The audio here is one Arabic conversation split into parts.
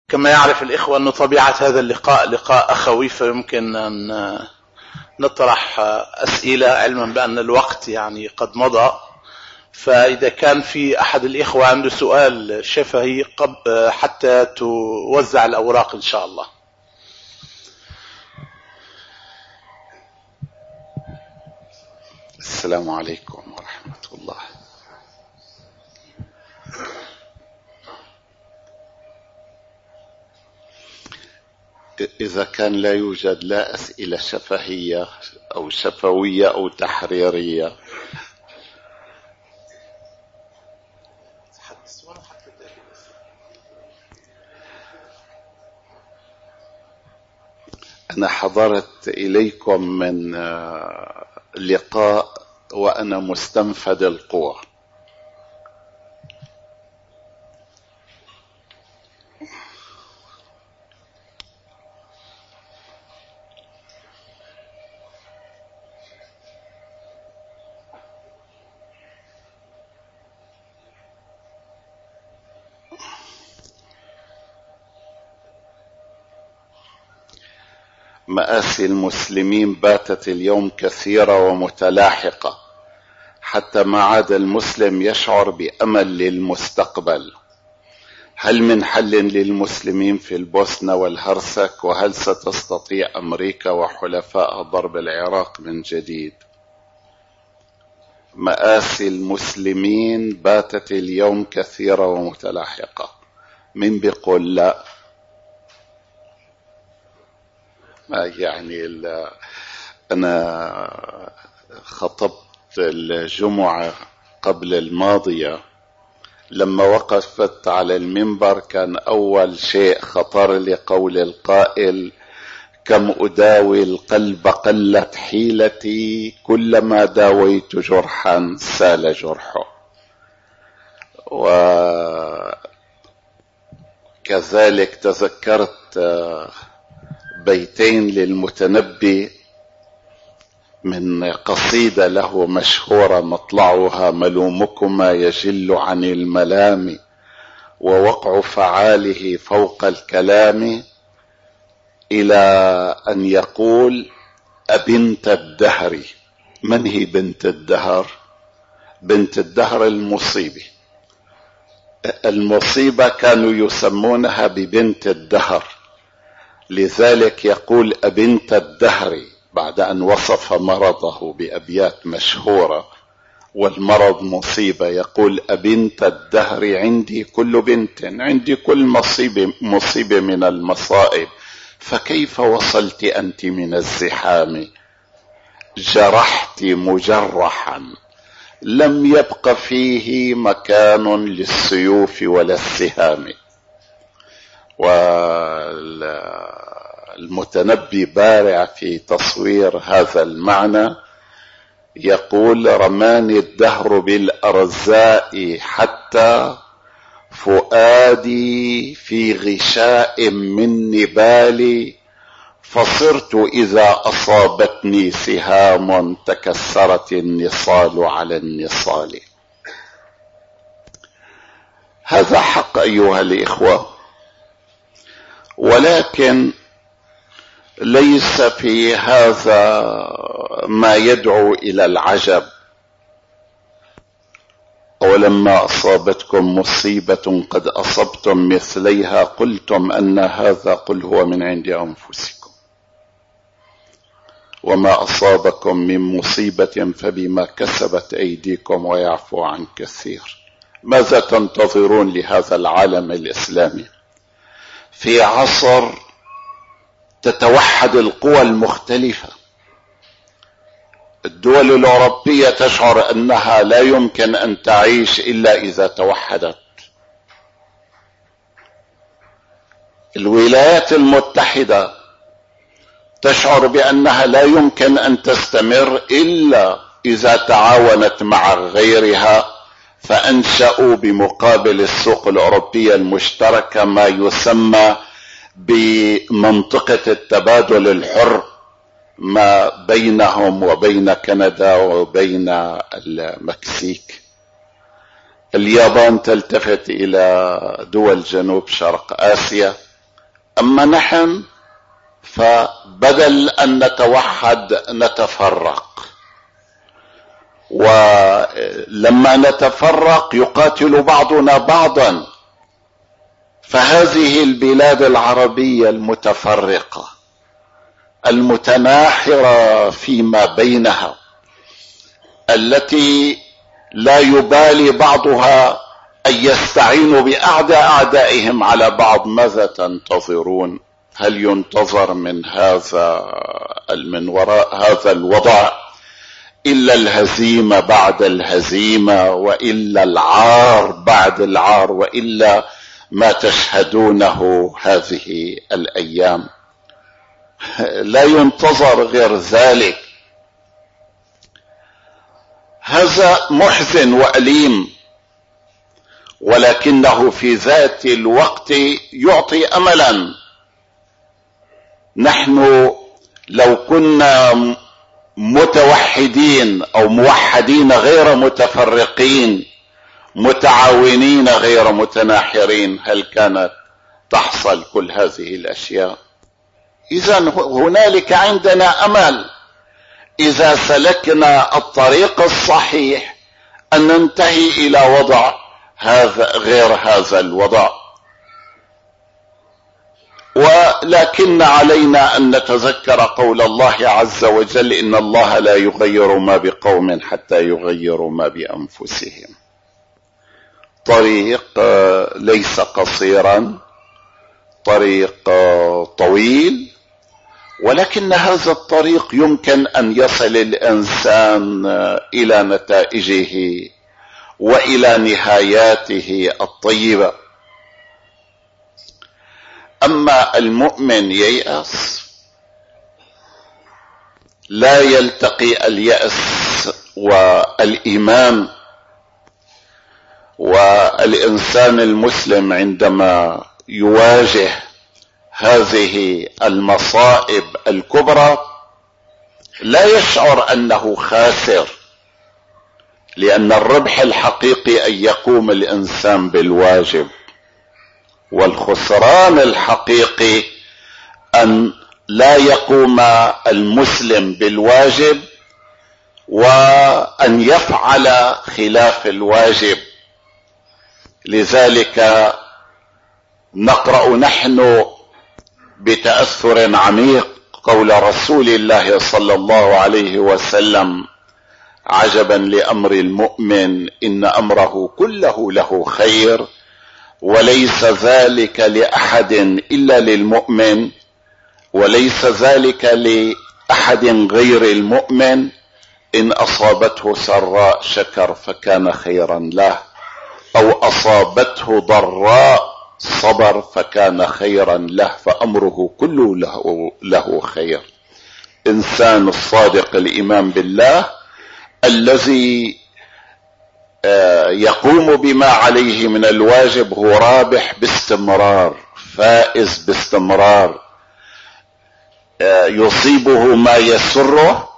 كما يعرف الإخوة أن طبيعة هذا اللقاء لقاء أخوي، فيمكن أن نطرح أسئلة علما بأن الوقت يعني قد مضى. فإذا كان في أحد الإخوة عنده سؤال شفهي حتى توزع الأوراق إن شاء الله. السلام عليكم ورحمة الله. إذا كان لا يوجد لا أسئلة شفهية أو شفوية أو تحريرية، أنا حضرت إليكم من لقاء وأنا مستنفد القوى، مآسي المسلمين باتت اليوم كثيرة ومتلاحقة، حتى ما عاد المسلم يشعر بأمل للمستقبل. هل من حل للمسلمين في البوسنة والهرسك؟ وهل ستستطيع أمريكا وحلفائها ضرب العراق من جديد؟ مآسي المسلمين باتت اليوم كثيرة ومتلاحقة. من بيقول لا؟ يعني أنا خطبت الجمعة قبل الماضية، لما وقفت على المنبر كان أول شيء خطر لي قول القائل: كم أداوي القلب قلت حيلتي، كلما داويت جرحا سال جرحه. وكذلك تذكرت بيتين للمتنبي من قصيدة له مشهورة مطلعها: ملومكما يجل عن الملام، ووقع فعاله فوق الكلام، إلى أن يقول: أبنت الدهر. من هي بنت الدهر؟ بنت الدهر المصيبة. المصيبة كانوا يسمونها ببنت الدهر، لذلك يقول أبنت الدهر بعد أن وصف مرضه بأبيات مشهورة، والمرض مصيبة، يقول: أبنت الدهر عندي كل بنت، عندي كل مصيبة من المصائب، فكيف وصلت أنت من الزحام؟ جرحت مجرحا لم يبق فيه مكان للسيوف ولا السهام. والمتنبي بارع في تصوير هذا المعنى، يقول: رماني الدهر بالأرزاء حتى فؤادي في غشاء من نبالي، فصرت إذا أصابتني سهام تكسرت النصال على النصال. هذا حق أيها الإخوة، ولكن ليس في هذا ما يدعو إلى العجب. ولما أصابتكم مصيبة قد أصبتم مثليها قلتم أن هذا، قل هو من عند أنفسكم، وما أصابكم من مصيبة فبما كسبت أيديكم ويعفو عن كثير. ماذا تنتظرون لهذا العالم الإسلامي في عصر تتوحد القوى المختلفة؟ الدول الأوروبية تشعر أنها لا يمكن أن تعيش إلا إذا توحدت. الولايات المتحدة تشعر بأنها لا يمكن أن تستمر إلا إذا تعاونت مع غيرها، فأنشأوا بمقابل السوق الأوروبية المشتركة ما يسمى بمنطقة التبادل الحر ما بينهم وبين كندا وبين المكسيك. اليابان تلتفت إلى دول جنوب شرق آسيا، أما نحن فبدل أن نتوحد نتفرق، ولما نتفرق يقاتل بعضنا بعضا. فهذه البلاد العربية المتفرقة المتناحرة فيما بينها، التي لا يبالي بعضها أن يستعينوا بأعداء أعدائهم على بعض، ماذا تنتظرون؟ هل ينتظر من وراء هذا الوضع إلا الهزيمة بعد الهزيمة، وإلا العار بعد العار، وإلا ما تشهدونه هذه الأيام؟ لا ينتظر غير ذلك. هذا محزن وأليم، ولكنه في ذات الوقت يعطي أملا. نحن لو كنا متوحدين أو موحدين غير متفرقين، متعاونين غير متناحرين، هل كانت تحصل كل هذه الأشياء؟ إذن هنالك عندنا أمل إذا سلكنا الطريق الصحيح أن ننتهي إلى وضع غير هذا الوضع. ولكن علينا أن نتذكر قول الله عز وجل: إن الله لا يغير ما بقوم حتى يغيروا ما بأنفسهم. طريق ليس قصيرا، طريق طويل، ولكن هذا الطريق يمكن أن يصل الإنسان إلى نتائجه وإلى نهاياته الطيبة. أما المؤمن ييأس، لا يلتقي اليأس والإيمان. والإنسان المسلم عندما يواجه هذه المصائب الكبرى لا يشعر أنه خاسر، لأن الربح الحقيقي أن يقوم الإنسان بالواجب، والخسران الحقيقي أن لا يقوم المسلم بالواجب وأن يفعل خلاف الواجب. لذلك نقرأ نحن بتأثر عميق قول رسول الله صلى الله عليه وسلم: عجبا لأمر المؤمن، إن أمره كله له خير، وليس ذلك لأحد إلا للمؤمن، وليس ذلك لأحد غير المؤمن. إن أصابته سراء شكر فكان خيرا له، أو أصابته ضراء صبر فكان خيرا له، فأمره كله له خير. إنسان الصادق الإيمان بالله الذي يقوم بما عليه من الواجب هو رابح باستمرار، فائز باستمرار، يصيبه ما يسره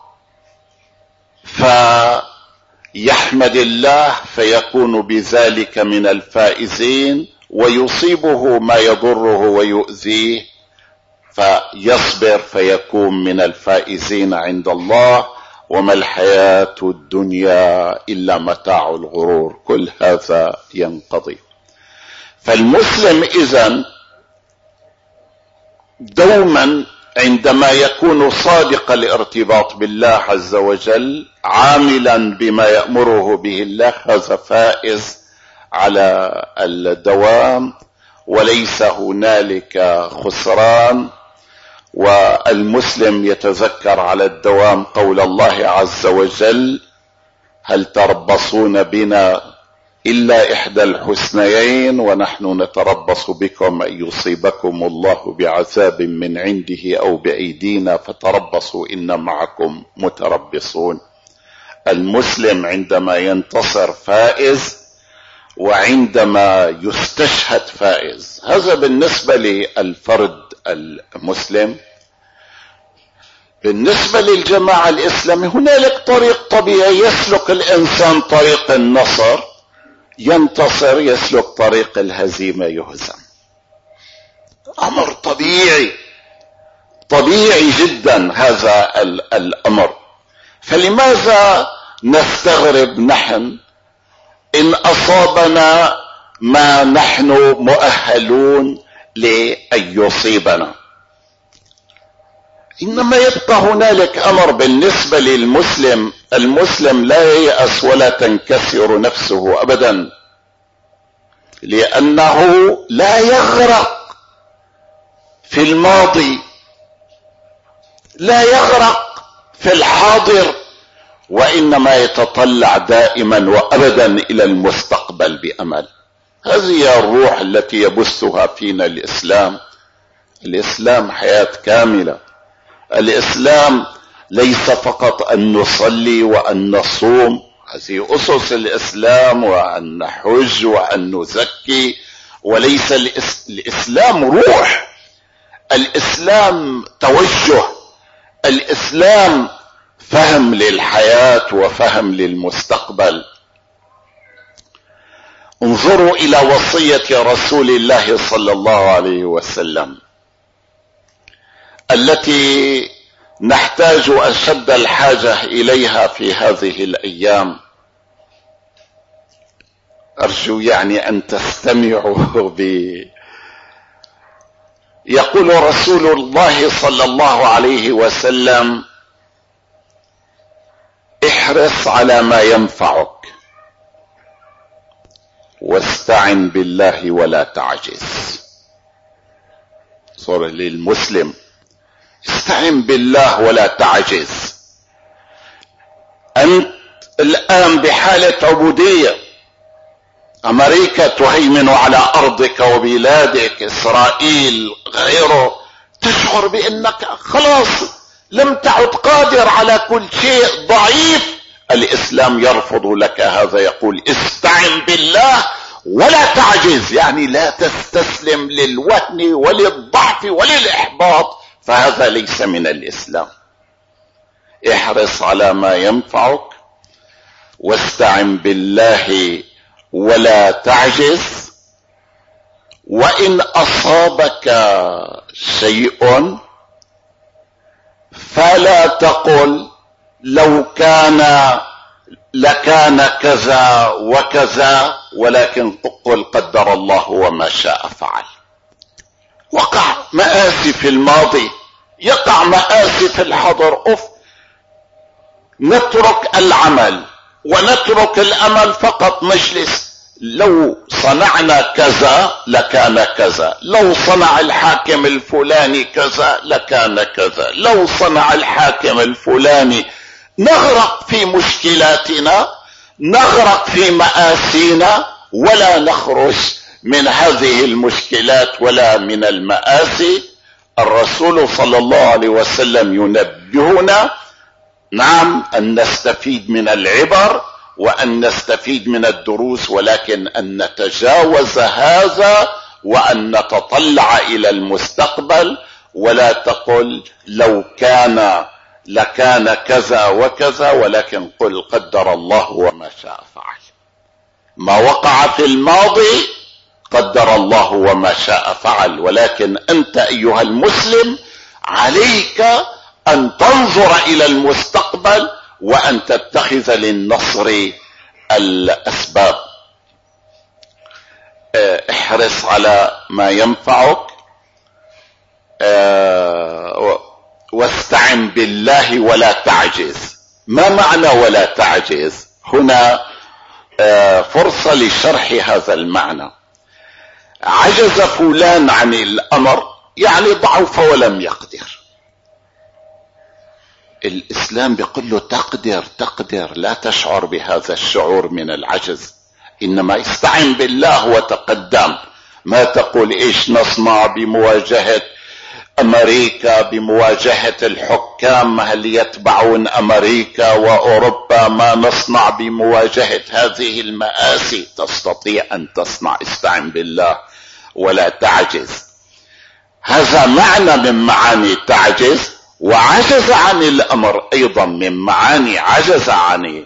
فيحمد الله فيكون بذلك من الفائزين، ويصيبه ما يضره ويؤذيه فيصبر فيكون من الفائزين عند الله. وما الحياة الدنيا إلا متاع الغرور، كل هذا ينقضي. فالمسلم إذن دوما عندما يكون صادق الارتباط بالله عز وجل، عاملا بما يأمره به الله، هذا فائز على الدوام وليس هنالك خسران. والمسلم يتذكر على الدوام قول الله عز وجل: هل تربصون بنا إلا إحدى الحسنيين ونحن نتربص بكم أن يصيبكم الله بعذاب من عنده أو بأيدينا فتربصوا إن معكم متربصون. المسلم عندما ينتصر فائز، وعندما يستشهد فائز. هذا بالنسبة للفرد المسلم. بالنسبة للجماعة الإسلامية هنالك طريق طبيعي، يسلك الإنسان طريق النصر ينتصر، يسلك طريق الهزيمة يهزم. أمر طبيعي. طبيعي جدا هذا الأمر. فلماذا نستغرب نحن إن أصابنا ما نحن مؤهلون لأن يصيبنا؟ إنما يبقى هنالك أمر بالنسبة للمسلم. المسلم لا ييأس ولا تنكسر نفسه أبدا، لأنه لا يغرق في الماضي، لا يغرق في الحاضر، وإنما يتطلع دائما وأبدا إلى المستقبل بأمل. هذه الروح التي يبثها فينا الإسلام. الإسلام حياة كاملة. الإسلام ليس فقط أن نصلي وأن نصوم، هذه أسس الإسلام، وأن نحج وأن نزكي، وليس الإسلام روح. الإسلام توجه. الإسلام فهم للحياة وفهم للمستقبل. انظروا إلى وصية رسول الله صلى الله عليه وسلم التي نحتاج أشد الحاجة إليها في هذه الأيام. أرجو أن تستمعوا يقول رسول الله صلى الله عليه وسلم: احرص على ما ينفعك واستعن بالله ولا تعجز. صورة للمسلم: استعن بالله ولا تعجز. أنت الآن بحالة عبودية. أمريكا تهيمن على أرضك وبلادك، إسرائيل غيره، تشعر بأنك خلاص لم تعد قادر على كل شيء، ضعيف. الإسلام يرفض لك هذا، يقول: استعن بالله ولا تعجز، لا تستسلم للوهن وللضعف وللإحباط، فهذا ليس من الإسلام. احرص على ما ينفعك واستعن بالله ولا تعجز. وإن أصابك شيء فلا تقل لو كان لكان كذا وكذا، ولكن قل قدر الله وما شاء فعل. وقع مآسي في الماضي، يقع مآسي في الحاضر. نترك العمل ونترك الأمل فقط نجلس. لو صنعنا كذا لكان كذا، لو صنع الحاكم الفلاني كذا لكان كذا، لو صنع الحاكم الفلاني. نغرق في مشكلاتنا، نغرق في مآسينا، ولا نخرج من هذه المشكلات ولا من المآسي. الرسول صلى الله عليه وسلم ينبهنا، نعم، أن نستفيد من العبر وأن نستفيد من الدروس، ولكن أن نتجاوز هذا وأن نتطلع إلى المستقبل. ولا تقل لو كان لكان كذا وكذا، ولكن قل قدر الله وما شاء فعل. ما وقع في الماضي قدر الله وما شاء فعل، ولكن أنت أيها المسلم عليك أن تنظر إلى المستقبل وأن تتخذ للنصر الأسباب. احرص على ما ينفعك واستعن بالله ولا تعجز. ما معنى ولا تعجز؟ هنا فرصة لشرح هذا المعنى. عجز فلان عن الأمر، ضعف ولم يقدر. الإسلام بيقول له تقدر، لا تشعر بهذا الشعور من العجز، إنما استعن بالله وتقدم. ما تقول إيش نصنع بمواجهة أمريكا، بمواجهة الحكام هل يتبعون أمريكا وأوروبا، ما نصنع بمواجهة هذه المآسي. تستطيع أن تصنع. استعن بالله ولا تعجز. هذا معنى من معاني تعجز. وعجز عن الأمر أيضا من معاني عجز عن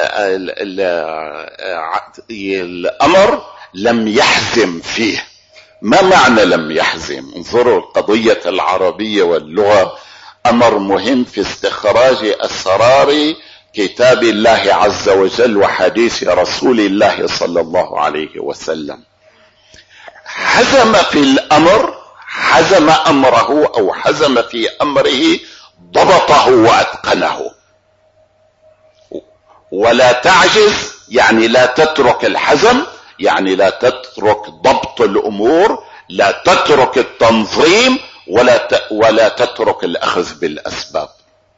الأمر، لم يحزم فيه. ما معنى لم يحزم؟ انظروا القضية العربية واللغة أمر مهم في استخراج أسرار كتاب الله عز وجل وحديث رسول الله صلى الله عليه وسلم. حزم في الأمر، حزم أمره أو حزم في أمره، ضبطه وأتقنه. ولا تعجز يعني لا تترك الحزم، يعني لا تترك ضبط الأمور، لا تترك التنظيم، ولا تترك الأخذ بالأسباب.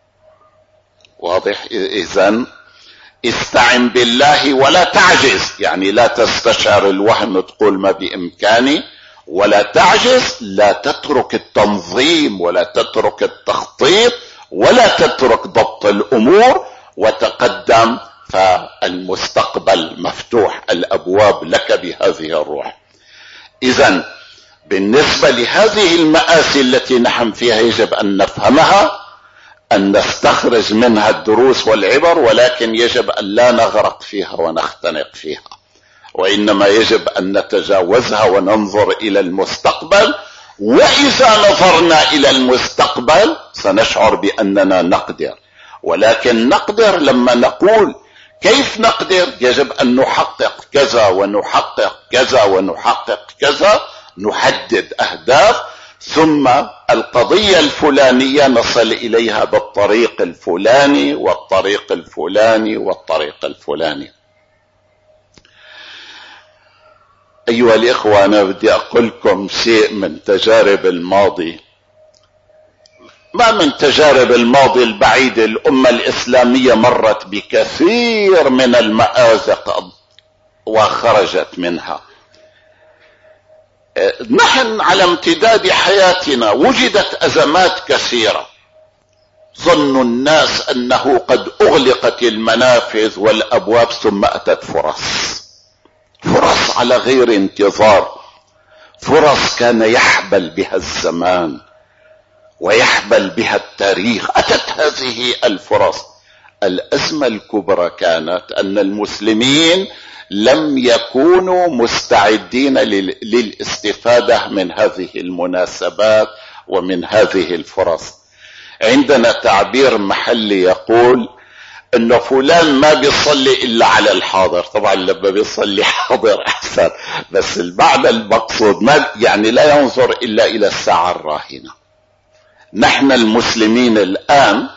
واضح؟ إذن استعن بالله ولا تعجز، يعني لا تستشعر الوهم تقول ما بإمكاني، ولا تعجز، لا تترك التنظيم ولا تترك التخطيط ولا تترك ضبط الأمور، وتقدم، فالمستقبل مفتوح، الأبواب لك بهذه الروح. إذن بالنسبة لهذه المآسي التي نحن فيها يجب أن نفهمها، أن نستخرج منها الدروس والعبر، ولكن يجب أن لا نغرق فيها ونختنق فيها، وإنما يجب أن نتجاوزها وننظر إلى المستقبل. وإذا نظرنا إلى المستقبل سنشعر بأننا نقدر، ولكن نقدر لما نقول كيف نقدر؟ يجب أن نحقق كذا ونحقق كذا ونحقق كذا، نحدد أهداف، ثم القضية الفلانية نصل إليها بالطريق الفلاني والطريق الفلاني والطريق الفلاني. أيها الإخوة، أنا بدي أقول لكم شيء من تجارب الماضي، ما من تجارب الماضي البعيد. الأمة الإسلامية مرت بكثير من المآزق وخرجت منها. نحن على امتداد حياتنا وجدت أزمات كثيرة، ظن الناس أنه قد أغلقت المنافذ والأبواب، ثم أتت فرص على غير انتظار، فرص كان يحبل بها الزمان ويحبل بها التاريخ. أتت هذه الفرص. الأزمة الكبرى كانت أن المسلمين لم يكونوا مستعدين للاستفادة من هذه المناسبات ومن هذه الفرص. عندنا تعبير محلي يقول انه فلان ما بيصلي الا على الحاضر. طبعا لما بيصلي حاضر احسن، بس المعنى المقصود ما يعني لا ينظر الا الى الساعة الراهنة. نحن المسلمين الان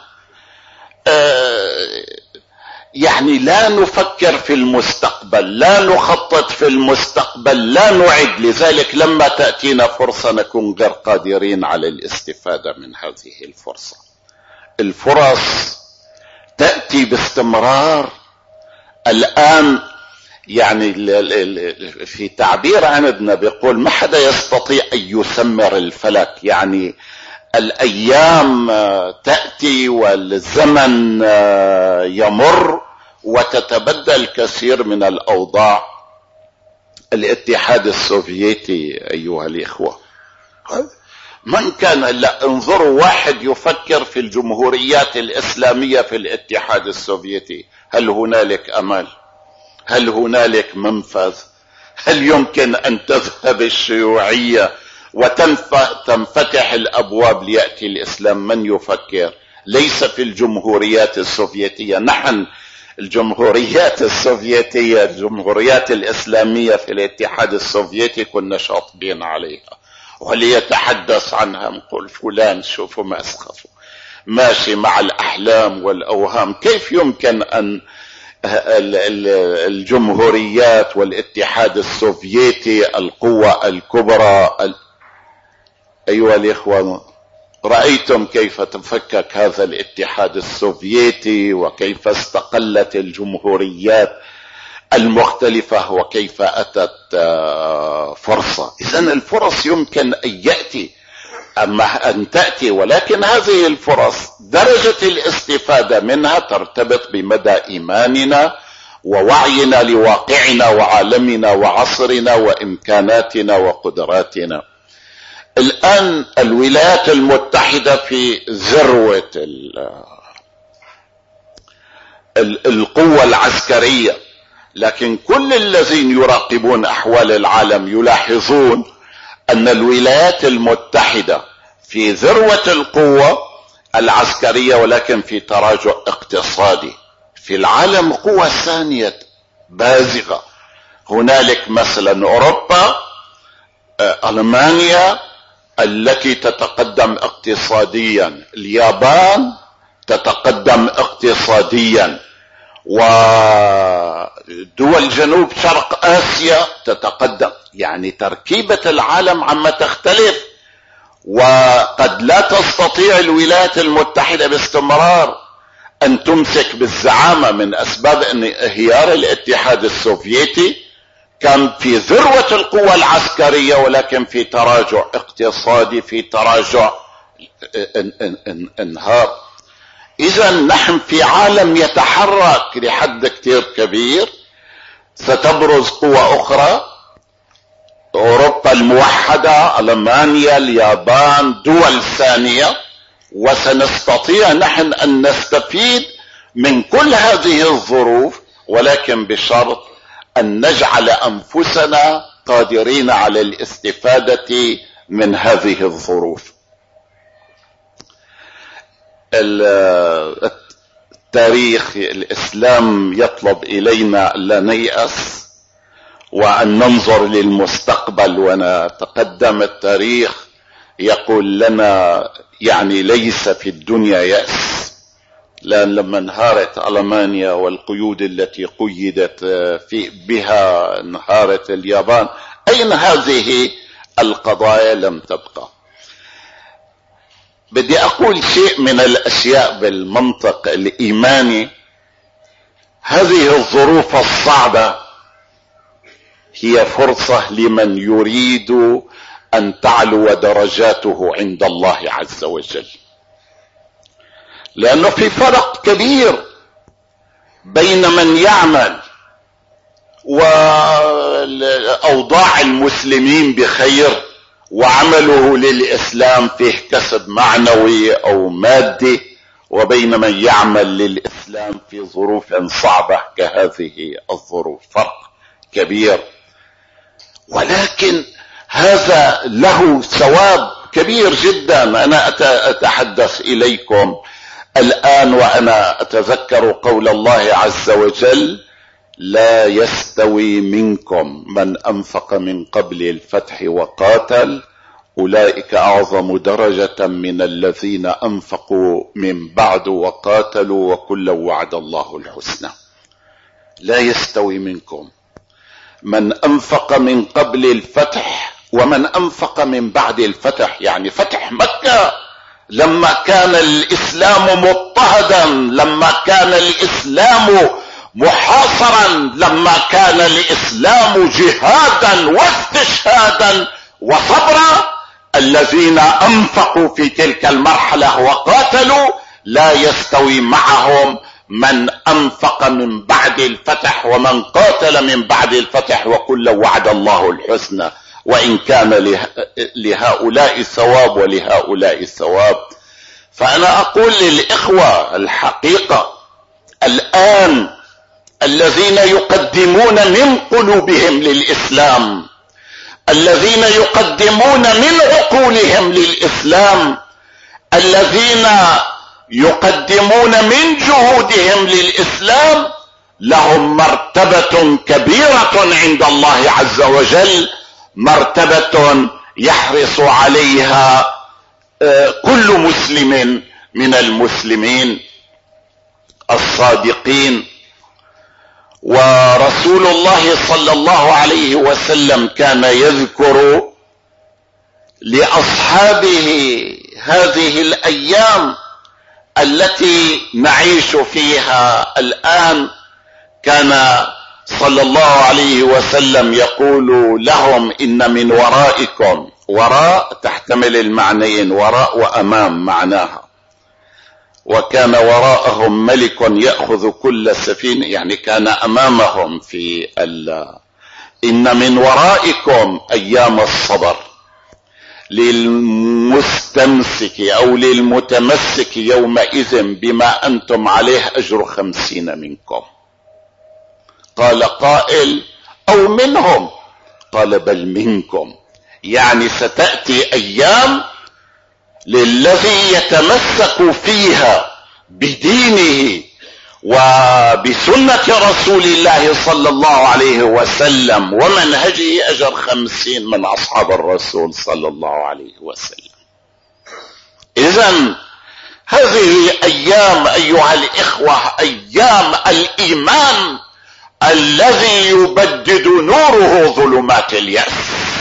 يعني لا نفكر في المستقبل، لا نخطط في المستقبل، لا نعد. لذلك لما تأتينا فرصة نكون غير قادرين على الاستفادة من هذه الفرصة. الفرص تأتي باستمرار. الآن يعني في تعبير عندنا بيقول ما حدا يستطيع أن يسمر الفلك، يعني الأيام تأتي والزمن يمر وتتبدل كثير من الأوضاع. الاتحاد السوفيتي أيها الإخوة، من كان لا انظروا واحد يفكر في الجمهوريات الإسلامية في الاتحاد السوفيتي، هل هنالك أمل؟ هل هنالك منفذ؟ هل يمكن أن تذهب الشيوعية وتنفتح الأبواب ليأتي الإسلام؟ من يفكر؟ ليس في الجمهوريات السوفيتية. نحن الجمهوريات السوفيتية، الجمهوريات الإسلامية في الاتحاد السوفيتي كنا شاطبين عليها، وليتحدث عنها نقول فلان شوفوا ما أسخفوا، ماشي مع الأحلام والأوهام. كيف يمكن أن الجمهوريات والاتحاد السوفيتي القوة الكبرى؟ أيها الإخوة، رأيتم كيف تفكك هذا الاتحاد السوفيتي وكيف استقلت الجمهوريات المختلفة وكيف أتت فرصة. إذن الفرص يمكن أن يأتي، أما أن تأتي، ولكن هذه الفرص درجة الاستفادة منها ترتبط بمدى إيماننا ووعينا لواقعنا وعالمنا وعصرنا وإمكاناتنا وقدراتنا. الآن الولايات المتحدة في ذروة القوة العسكرية، لكن كل الذين يراقبون أحوال العالم يلاحظون ان الولايات المتحدة في ذروة القوة العسكرية ولكن في تراجع اقتصادي. في العالم قوة ثانية بازغة، هنالك مثلا اوروبا، المانيا التي تتقدم اقتصاديا، اليابان تتقدم اقتصاديا، ودول جنوب شرق اسيا تتقدم. يعني تركيبة العالم عما تختلف، وقد لا تستطيع الولايات المتحدة باستمرار ان تمسك بالزعامة من اسباب انهيار الاتحاد السوفيتي. كان في ذروة القوة العسكرية ولكن في تراجع اقتصادي، في تراجع انهار. اذا نحن في عالم يتحرك لحد كتير كبير. ستبرز قوى اخرى، اوروبا الموحدة، المانيا، اليابان، دول ثانية، وسنستطيع نحن ان نستفيد من كل هذه الظروف، ولكن بشرط ان نجعل انفسنا قادرين على الاستفادة من هذه الظروف. التاريخ الاسلام يطلب الينا لا نيأس وان ننظر للمستقبل ونتقدم. التاريخ يقول لنا يعني ليس في الدنيا يأس، لأن لما انهارت ألمانيا والقيود التي قيدت بها انهارت اليابان، أين هذه القضايا؟ لم تبقى. بدي أقول شيء من الأشياء بالمنطق الإيماني. هذه الظروف الصعبة هي فرصة لمن يريد أن تعلو درجاته عند الله عز وجل، لأنه في فرق كبير بين من يعمل وأوضاع المسلمين بخير وعمله للإسلام فيه كسب معنوي أو مادي، وبين من يعمل للإسلام في ظروف صعبة كهذه الظروف. فرق كبير، ولكن هذا له ثواب كبير جدا. أنا أتحدث إليكم الآن وأنا أتذكر قول الله عز وجل: لا يستوي منكم من أنفق من قبل الفتح وقاتل أولئك أعظم درجة من الذين أنفقوا من بعد وقاتلوا وكلا وعد الله الحسنى. لا يستوي منكم من أنفق من قبل الفتح ومن أنفق من بعد الفتح. يعني فتح مكة لما كان الإسلام مضطهدا، لما كان الإسلام محاصرا، لما كان الإسلام جهادا واستشهادا وصبرا، الذين أنفقوا في تلك المرحلة وقاتلوا لا يستوي معهم من أنفق من بعد الفتح ومن قاتل من بعد الفتح وكلا وعد الله الحسنى، وإن كان لهؤلاء ثواب ولهؤلاء ثواب. فأنا أقول للإخوة الحقيقة الآن الذين يقدمون من قلوبهم للإسلام، الذين يقدمون من عقولهم للإسلام، الذين يقدمون من جهودهم للإسلام، لهم مرتبة كبيرة عند الله عز وجل، مرتبة يحرص عليها كل مسلم من المسلمين الصادقين. ورسول الله صلى الله عليه وسلم كان يذكر لأصحابه هذه الأيام التي نعيش فيها الآن. كان صلى الله عليه وسلم يقول لهم: إن من ورائكم، وراء تحتمل المعنيين، وراء وأمام معناها، وكان وراءهم ملك يأخذ كل سفينة، يعني كان أمامهم في إن من ورائكم أيام الصبر، للمستمسك أو للمتمسك يومئذ بما أنتم عليه أجر 50 منكم. قال قائل: أو منهم؟ قال: بل منكم. يعني ستأتي ايام للذي يتمسك فيها بدينه وبسنة رسول الله صلى الله عليه وسلم ومنهجه أجر 50 من أصحاب الرسول صلى الله عليه وسلم. إذن هذه أيام أيها الإخوة أيام الإيمان الذي يبدد نوره ظلمات اليأس.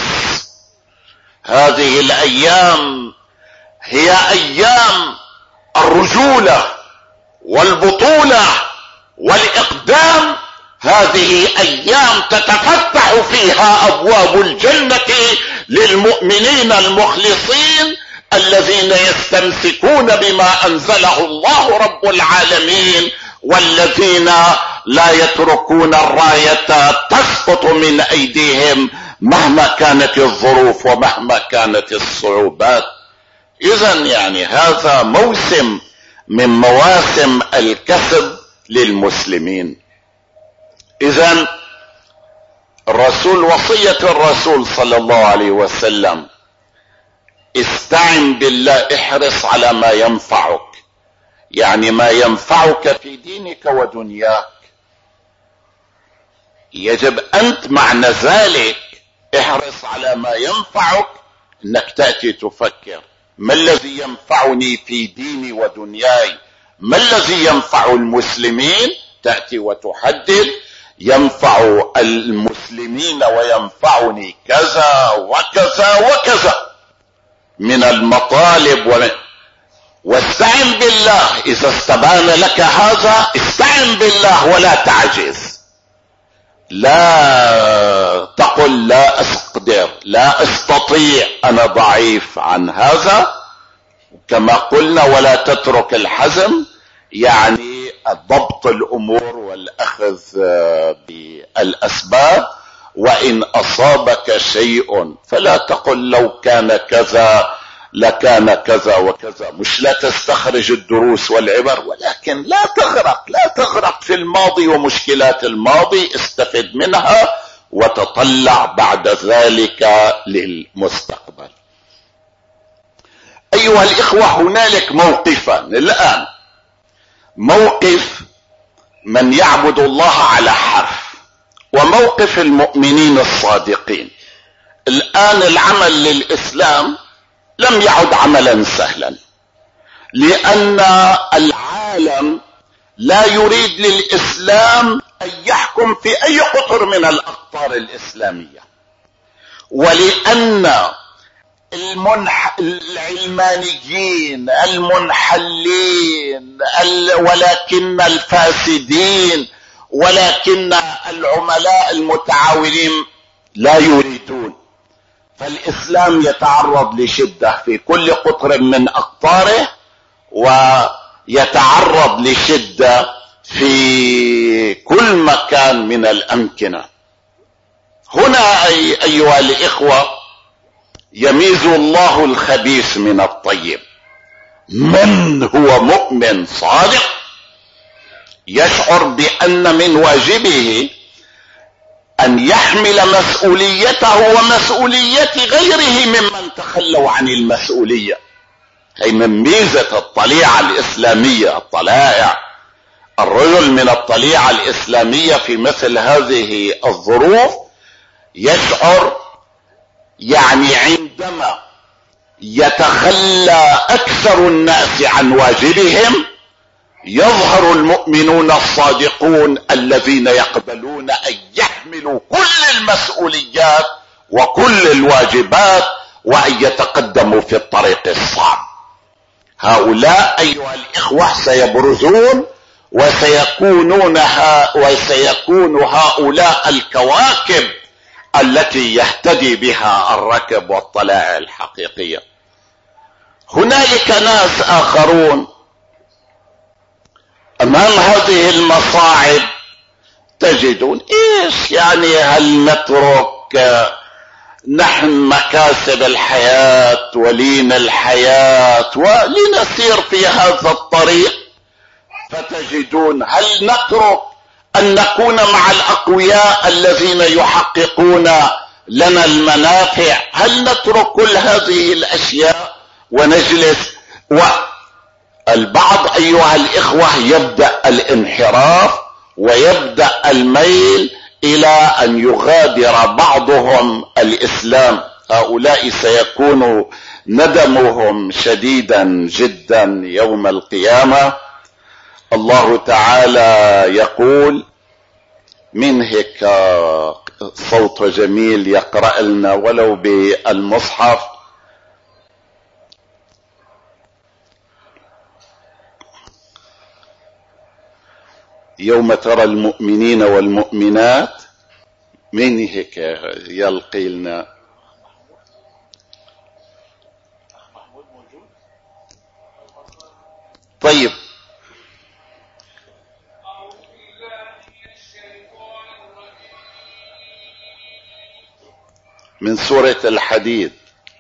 هذه الأيام هي أيام الرجولة والبطولة والإقدام. هذه أيام تتفتح فيها أبواب الجنة للمؤمنين المخلصين الذين يستمسكون بما أنزله الله رب العالمين، والذين لا يتركون الراية تسقط من أيديهم مهما كانت الظروف ومهما كانت الصعوبات. إذن يعني هذا موسم من مواسم الكسب للمسلمين. إذن وصية الرسول صلى الله عليه وسلم استعن بالله، احرص على ما ينفعك، يعني ما ينفعك في دينك ودنياك. يجب أنت معنى ذلك احرص على ما ينفعك انك تأتي تفكر ما الذي ينفعني في ديني ودنياي، ما الذي ينفع المسلمين، تأتي وتحدد ينفع المسلمين وينفعني كذا وكذا وكذا من المطالب واستعن بالله. إذا استبان لك هذا استعن بالله ولا تعجز، لا تقل لا أقدر لا أستطيع أنا ضعيف عن هذا، كما قلنا ولا تترك الحزم، يعني ضبط الأمور والأخذ بالأسباب. وإن أصابك شيء فلا تقل لو كان كذا لكان كذا وكذا، مش لا تستخرج الدروس والعبر، ولكن لا تغرق في الماضي ومشكلات الماضي، استفد منها وتطلع بعد ذلك للمستقبل. أيها الإخوة هنالك موقفان الآن، موقف من يعبد الله على حرف وموقف المؤمنين الصادقين. الآن العمل للإسلام لم يعد عملا سهلا، لأن العالم لا يريد للإسلام أن يحكم في أي قطر من الأقطار الإسلامية، ولأن العلمانيين المنحلين ولكن الفاسدين ولكن العملاء المتعاونين لا يريدون، فالإسلام يتعرض لشدة في كل قطر من أقطاره، ويتعرض لشدة في كل مكان من الأمكنة. هنا أيها الإخوة يميز الله الخبيث من الطيب. من هو مؤمن صادق يشعر بأن من واجبه أن يحمل مسؤوليته ومسؤولية غيره ممن تخلوا عن المسؤولية. هي من ميزة الطليعة الإسلامية، الطلائع. الرجل من الطليعة الإسلامية في مثل هذه الظروف يشعر يعني عندما يتخلى أكثر الناس عن واجبهم يظهر المؤمنون الصادقون الذين يقبلون أن يحملوا كل المسؤوليات وكل الواجبات وأن يتقدموا في الطريق الصعب. هؤلاء أيها الإخوة سيبرزون وسيكون هؤلاء الكواكب التي يهتدي بها الركب والطلائع الحقيقية. هنالك ناس آخرون أمام هذه المصاعب تجدون إيش يعني هل نترك نحن مكاسب الحياة ولين الحياة ولنسير في هذا الطريق؟ فتجدون هل نترك أن نكون مع الأقوياء الذين يحققون لنا المنافع، هل نترك كل هذه الاشياء ونجلس؟ والبعض ايها الاخوة يبدأ الانحراف ويبدأ الميل الى ان يغادر بعضهم الاسلام. هؤلاء سيكون ندمهم شديدا جدا يوم القيامة. الله تعالى يقول، من هيك صوت جميل يقرأ لنا ولو بالمصحف: يوم ترى المؤمنين والمؤمنات. من هيك يلقي لنا؟ طيب، من سورة الحديد.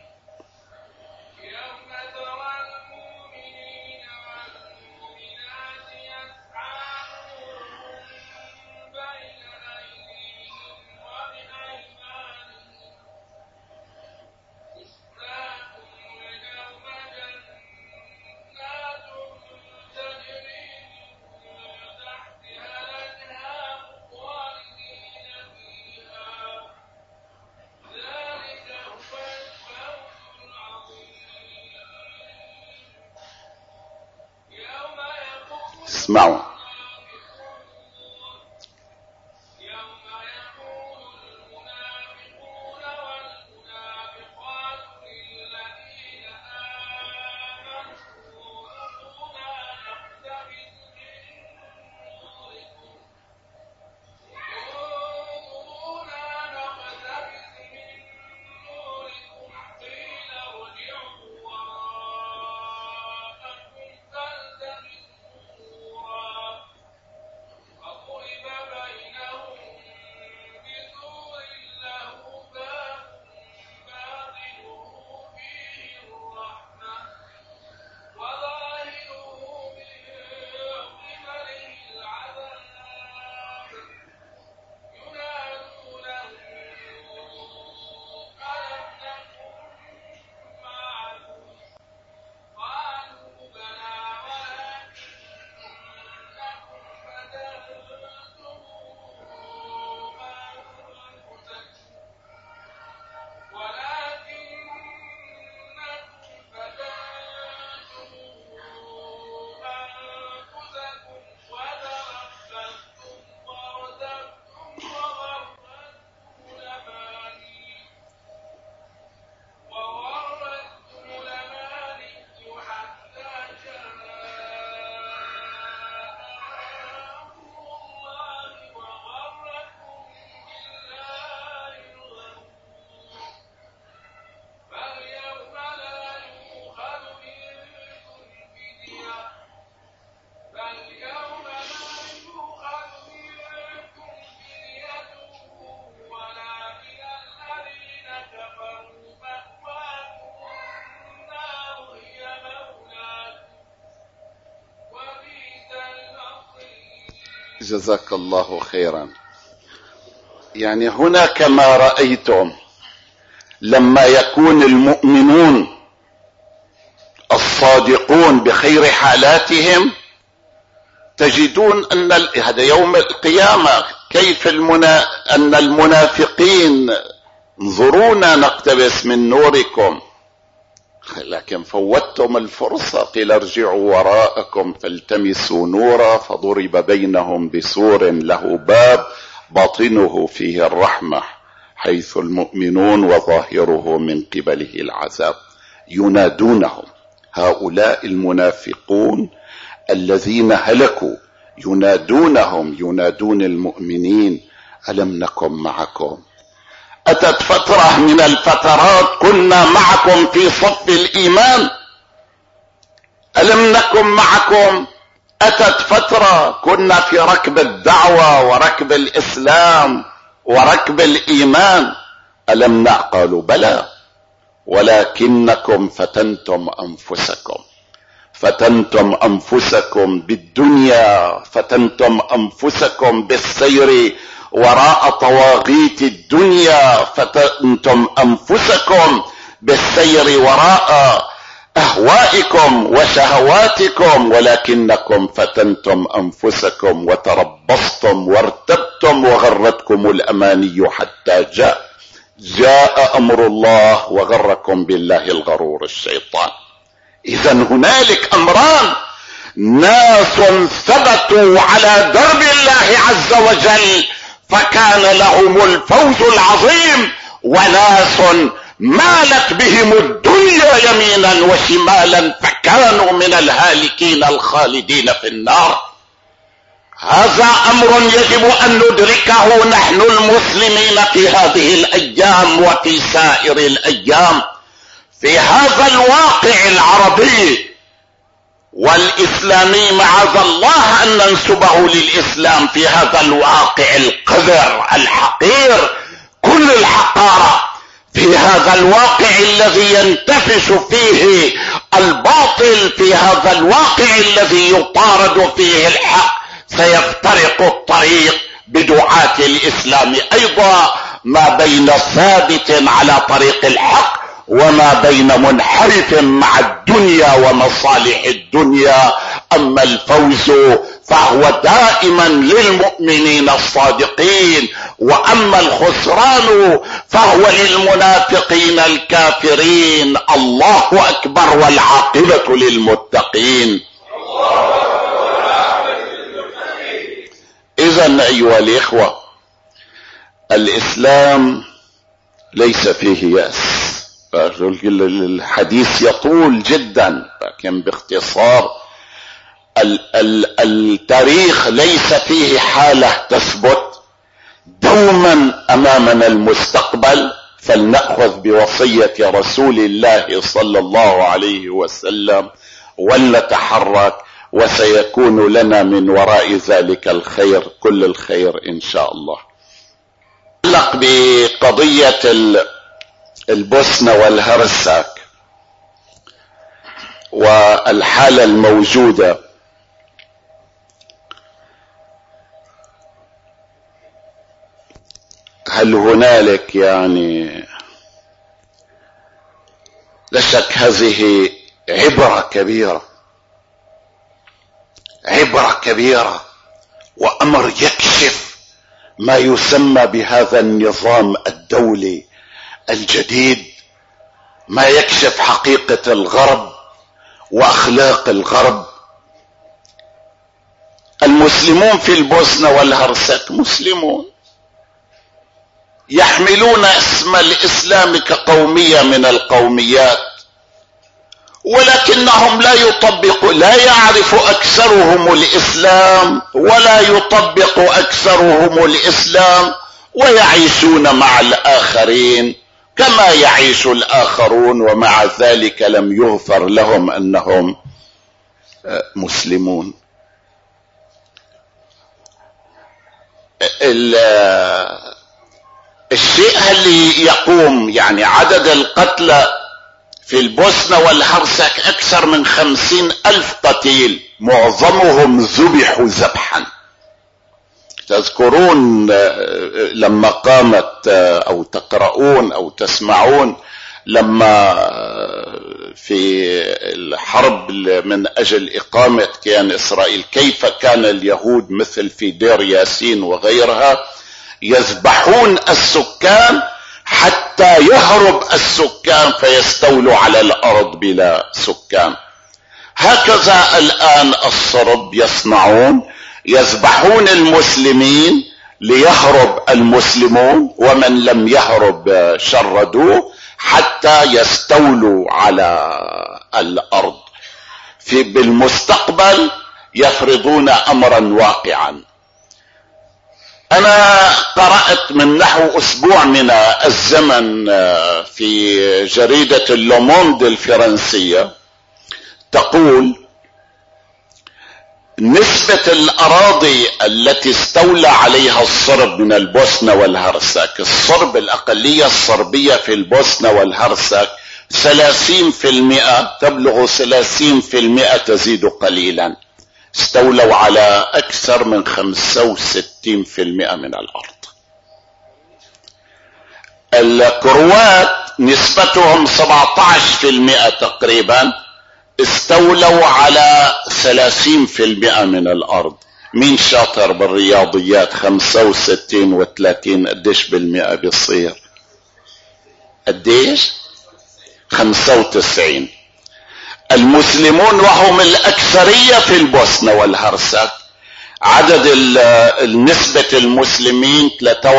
اسمعوا: جزاك الله خيرا. يعني هنا كما رأيتم، لما يكون المؤمنون الصادقون بخير حالاتهم تجدون أن هذا يوم القيامة كيف أن المنافقين: انظرونا نقتبس من نوركم، لكن فوتتم الفرصة، قيل ارجعوا وراءكم فالتمسوا نورا فضرب بينهم بسور له باب باطنه فيه الرحمة حيث المؤمنون وظاهره من قبله العذاب. ينادونهم، هؤلاء المنافقون الذين هلكوا ينادونهم، ينادون المؤمنين: ألم نكن معكم؟ أتت فترة من الفترات كنا معكم في صف الإيمان، ألم نكن معكم؟ أتت فترة كنا في ركب الدعوة وركب الإسلام وركب الإيمان، ألم قالوا بلى ولكنكم فتنتم أنفسكم بالدنيا، فتنتم أنفسكم بالسير وراء طواغيت الدنيا فتنتم أنفسكم بالسير وراء أهوائكم وشهواتكم، ولكنكم فتنتم أنفسكم وتربصتم وارتبتم وغرتكم الأماني حتى جاء أمر الله وغركم بالله الغرور الشيطان. إذا هنالك أمران: ناس ثبتوا على درب الله عز وجل فكان لهم الفوز العظيم، وناس مالت بهم الدنيا يمينا وشمالا فكانوا من الهالكين الخالدين في النار. هذا أمر يجب أن ندركه نحن المسلمين في هذه الأيام وفي سائر الأيام، في هذا الواقع العربي والإسلامي، معاذ الله أن ننسبه للإسلام، في هذا الواقع القذر الحقير كل الحقارة، في هذا الواقع الذي ينتفش فيه الباطل، في هذا الواقع الذي يطارد فيه الحق، سيفترق الطريق بدعاة الإسلام أيضا، ما بين ثابت على طريق الحق وما بين منحرف مع الدنيا ومصالح الدنيا. أما الفوز فهو دائما للمؤمنين الصادقين، وأما الخسران فهو للمنافقين الكافرين. الله أكبر والعاقبة للمتقين. إذن أيها الإخوة، الإسلام ليس فيه يأس. الحديث يطول جدا، لكن باختصار التاريخ ليس فيه حالة تثبت. دوما أمامنا المستقبل، فلنأخذ بوصية رسول الله صلى الله عليه وسلم ولنتحرك، وسيكون لنا من وراء ذلك الخير، كل الخير إن شاء الله. نتعلق بقضية البوسنة والهرسك والحالة الموجودة، هل هنالك لا شك هذه عبرة كبيرة وأمر يكشف ما يسمى بهذا النظام الدولي الجديد، ما يكشف حقيقة الغرب وأخلاق الغرب. المسلمون في البوسنة والهرسك مسلمون، يحملون اسم الإسلام كقومية من القوميات، ولكنهم لا يعرف أكثرهم الإسلام ولا يطبق أكثرهم الإسلام، ويعيشون مع الآخرين كما يعيش الآخرون، ومع ذلك لم يغفر لهم أنهم مسلمون. الشيء اللي يقوم عدد القتلى في البوسنة والهرسك أكثر من 50,000 قتيل، معظمهم ذبحوا ذبحا. تذكرون لما قامت أو تقرؤون أو تسمعون لما في الحرب من أجل إقامة كيان إسرائيل كيف كان اليهود مثل في دير ياسين وغيرها يذبحون السكان حتى يهرب السكان فيستولوا على الأرض بلا سكان. هكذا الآن الصرب يصنعون، يذبحون المسلمين ليهرب المسلمون، ومن لم يهرب شردوه حتى يستولوا على الأرض. بالمستقبل يفرضون أمرا واقعا. أنا قرأت من نحو أسبوع من الزمن في جريدة اللوموند الفرنسية تقول نسبة الأراضي التي استولى عليها الصرب من البوسنة والهرسك، الصرب الأقلية الصربية في البوسنة والهرسك 30%، تبلغ 30%، تزيد قليلا، استولوا على أكثر من 65% من الأرض. الكروات نسبتهم 17% تقريبا، استولوا على 30% من الارض. مين شاطر بالرياضيات؟ 65 و30 قديش بالمئة بيصير؟ قديش؟ 95. المسلمون وهم الاكثرية في البوسنة والهرسك، عدد نسبة المسلمين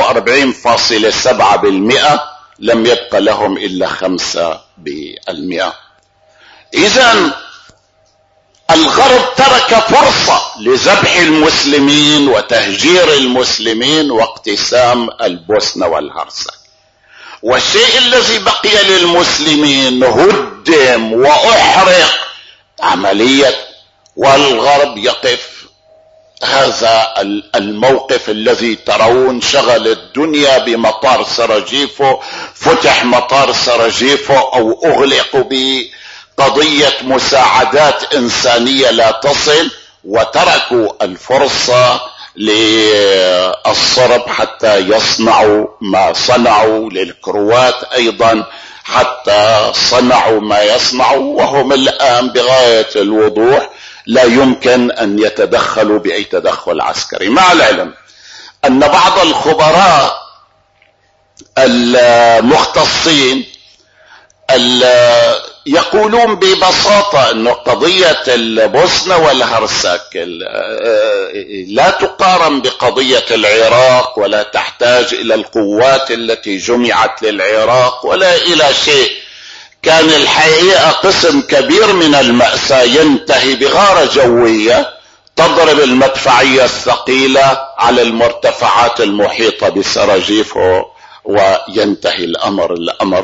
43.7%، لم يبقى لهم الا 5%. اذن الغرب ترك فرصة لذبح المسلمين وتهجير المسلمين واقتسام البوسنة والهرسك، والشيء الذي بقي للمسلمين هدم واحرق عملية، والغرب يقف. هذا الموقف الذي ترون شغل الدنيا بمطار سراجيفو، فتح مطار سراجيفو او اغلق بقضية مساعدات انسانية لا تصل، وتركوا الفرصة للصرب حتى يصنعوا ما صنعوا، للكروات ايضا حتى صنعوا ما يصنعوا، وهم الان بغاية الوضوح لا يمكن ان يتدخلوا باي تدخل عسكري. مع العلم ان بعض الخبراء المختصين يقولون ببساطة أن قضية البوسنة والهرسك لا تقارن بقضية العراق، ولا تحتاج إلى القوات التي جمعت للعراق ولا إلى شيء. كان الحقيقة قسم كبير من المأساة ينتهي بغارة جوية تضرب المدفعية الثقيلة على المرتفعات المحيطة بسراجيفو وينتهي الأمر.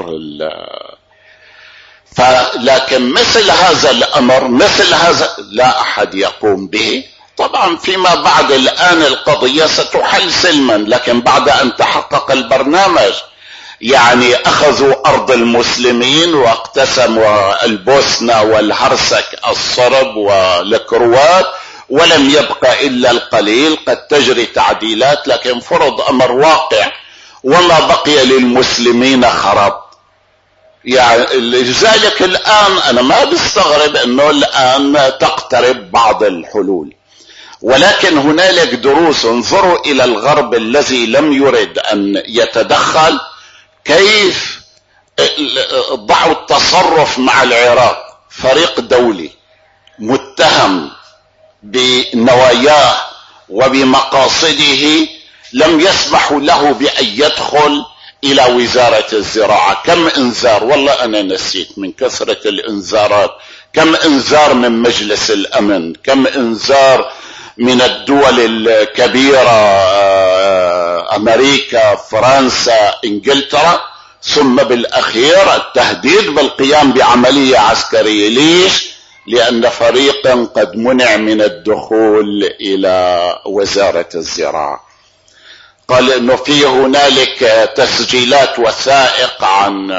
لكن مثل هذا الأمر، مثل هذا لا أحد يقوم به. طبعا فيما بعد الآن القضية ستحل سلما، لكن بعد أن تحقق البرنامج، يعني أخذوا أرض المسلمين واقتسموا البوسنة والهرسك الصرب والكروات، ولم يبقى إلا القليل. قد تجري تعديلات، لكن فرض أمر واقع، وما بقي للمسلمين خراب. يعني لذلك الآن أنا ما بستغرب أنه الآن تقترب بعض الحلول، ولكن هنالك دروس. انظروا إلى الغرب الذي لم يرد أن يتدخل، كيف ضعوا التصرف مع العراق. فريق دولي متهم بنواياه وبمقاصده، لم يسمحوا له بأن يدخل إلى وزارة الزراعة. كم انذار، والله أنا نسيت من كثرة الانذارات. كم انذار من مجلس الأمن، كم انذار من الدول الكبيرة، أمريكا، فرنسا، إنجلترا، ثم بالأخير التهديد بالقيام بعملية عسكرية. ليش؟ لأن فريقا قد منع من الدخول إلى وزارة الزراعة. قال انه في هنالك تسجيلات وثائق عن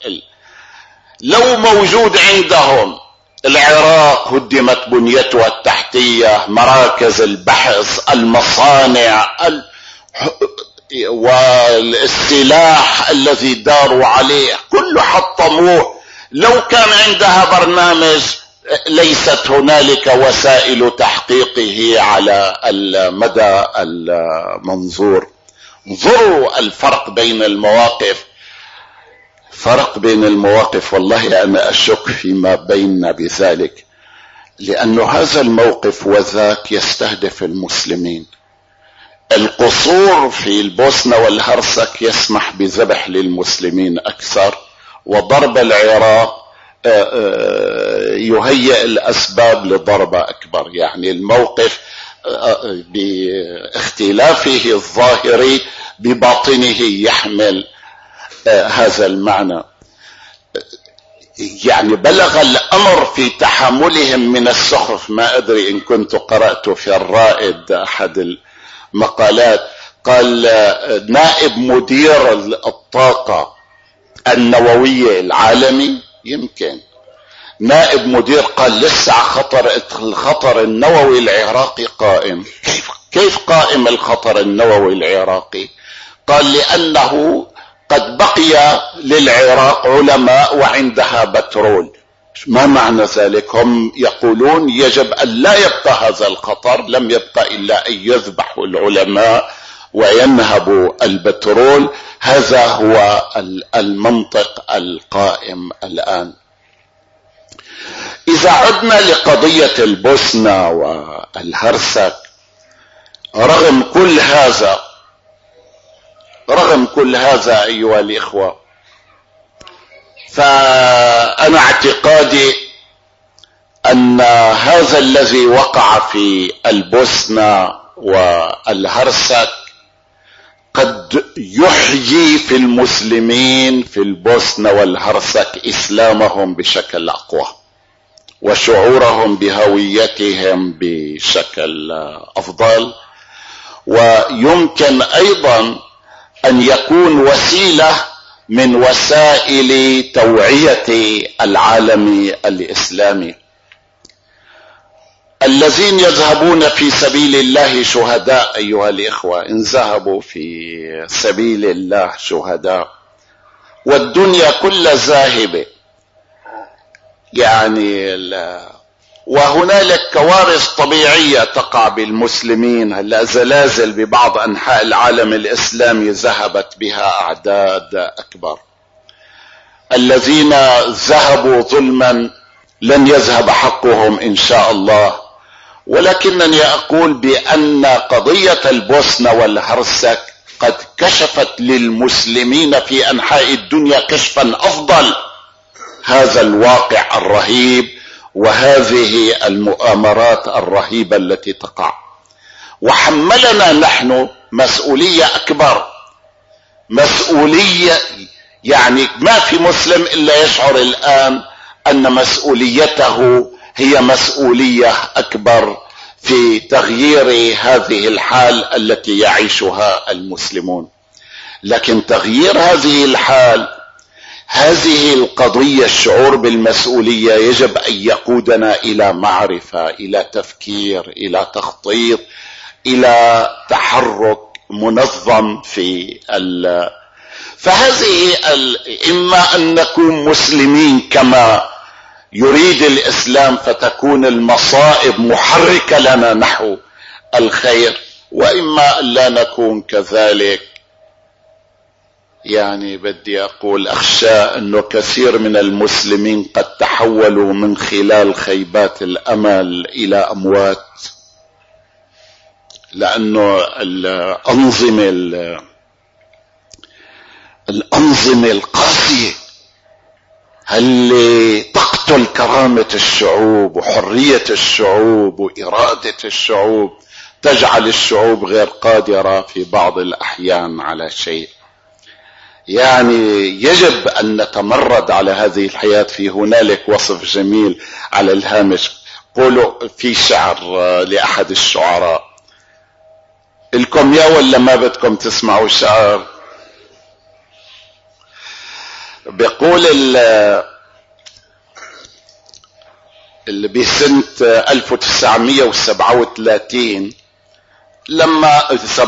لو موجود عندهم. العراق هدمت بنيتها التحتية، مراكز البحث، المصانع، والسلاح الذي داروا عليه كله حطموه. لو كان عندها برنامج ليست هنالك وسائل تحقيقه على المدى المنظور. انظروا الفرق بين المواقف، فرق بين المواقف. والله أنا أشك فيما بيننا بذلك، لأن هذا الموقف وذاك يستهدف المسلمين. القصور في البوسنة والهرسك يسمح بذبح للمسلمين أكثر، وضرب العراق يهيئ الأسباب لضربة أكبر. يعني الموقف باختلافه الظاهري بباطنه يحمل هذا المعنى. يعني بلغ الأمر في تحملهم من السخف. ما أدري إن كنت قرأت في الرائد أحد المقالات، قال نائب مدير الطاقة النووية العالمي، يمكن نائب مدير، قال لسه الخطر النووي العراقي قائم. كيف قائم الخطر النووي العراقي؟ قال لأنه قد بقي للعراق علماء وعندها بترول. ما معنى ذلك؟ هم يقولون يجب أن لا يبقى هذا الخطر، لم يبقى إلا أن يذبحوا العلماء وينهبوا البترول. هذا هو المنطق القائم الآن. إذا عدنا لقضية البوسنة والهرسك، رغم كل هذا أيها الإخوة، فأنا اعتقادي أن هذا الذي وقع في البوسنة والهرسك قد يحيي في المسلمين في البوسنة والهرسك إسلامهم بشكل أقوى وشعورهم بهويتهم بشكل أفضل، ويمكن أيضا أن يكون وسيلة من وسائل توعية العالم الإسلامي. الذين يذهبون في سبيل الله شهداء أيها الإخوة، إن ذهبوا في سبيل الله شهداء، والدنيا كل ذاهبة يعني وهنالك كوارث طبيعية تقع بالمسلمين. هلا زلازل ببعض أنحاء العالم الإسلامي ذهبت بها أعداد أكبر. الذين ذهبوا ظلما لن يذهب حقهم إن شاء الله، ولكنني أقول بأن قضية البوسنة والهرسك قد كشفت للمسلمين في أنحاء الدنيا كشفا أفضل هذا الواقع الرهيب وهذه المؤامرات الرهيبة التي تقع، وحملنا نحن مسؤولية أكبر، مسؤولية يعني ما في مسلم إلا يشعر الآن أن مسؤوليته هي مسؤولية أكبر في تغيير هذه الحال التي يعيشها المسلمون. لكن تغيير هذه الحال، هذه القضية، الشعور بالمسؤولية، يجب أن يقودنا إلى معرفة، إلى تفكير، إلى تخطيط، إلى تحرك منظم في فهذه إما أن نكون مسلمين كما يريد الإسلام فتكون المصائب محركة لنا نحو الخير، وإما أن لا نكون كذلك. يعني بدي أقول أخشى أنه كثير من المسلمين قد تحولوا من خلال خيبات الأمل إلى أموات، لأنه الأنظمة القاسية اللي تقتل كرامة الشعوب وحرية الشعوب وإرادة الشعوب تجعل الشعوب غير قادرة في بعض الأحيان على شيء. يعني يجب أن نتمرد على هذه الحياة. في هنالك وصف جميل على الهامش، قولوا في شعر لأحد الشعراء، لكم يا ولا ما بدكم تسمعوا شعر؟ بيقول اللي بسنة 1937 لما